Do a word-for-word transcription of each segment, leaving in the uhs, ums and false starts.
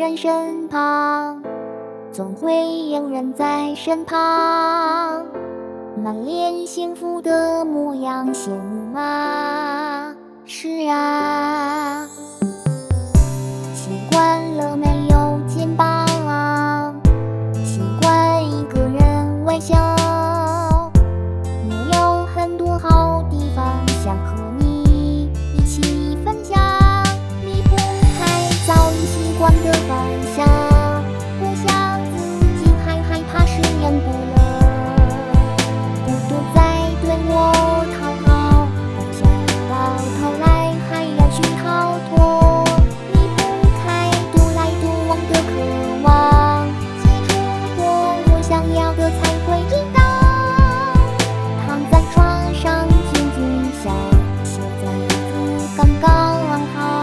人身旁，总会有人在身旁，满脸幸福的模样，羡慕吗？是啊，习惯了没有肩膀，习惯一个人微笑，也有很多好地方想和你一起分享，离不开早已习惯的方向，不想自己还害怕是忍不了，孤独在对我讨好，不想到头来还要去逃脱，离不开独来独往的渴望，记住过我想要的才会知道，躺在床上静静想，现在日子刚刚好。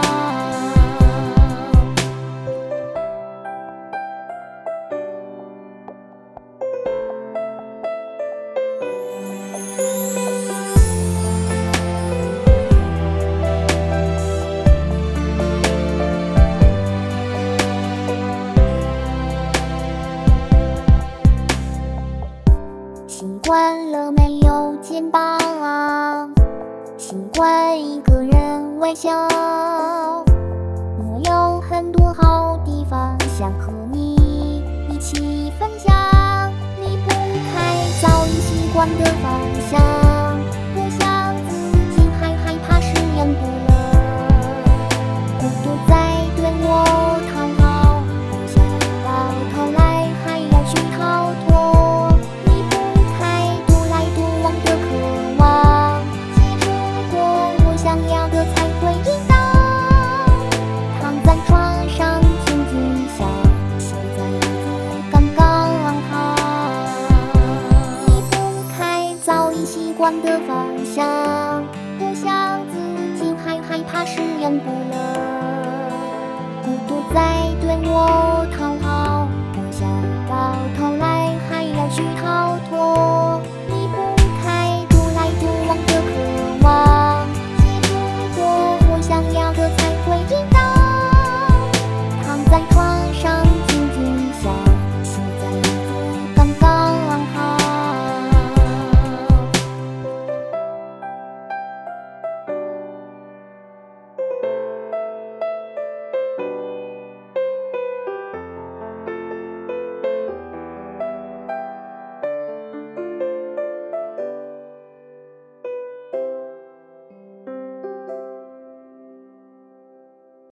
习惯了没有肩膀，习惯一个人微笑，我有很多好地方想和你一起分享，离不开早已习惯的方向，不想自己还害怕是忍不了，孤独在对我讨好，不想到头来还要去逃脱，离不开独来独往的渴望，记住过我想要的才会知道，躺在床上静静想，现在日子刚刚好，离不开早已习惯的方向，不想自己还害怕是忍不了，孤独在对我讨好，不想到头来还要去逃脱。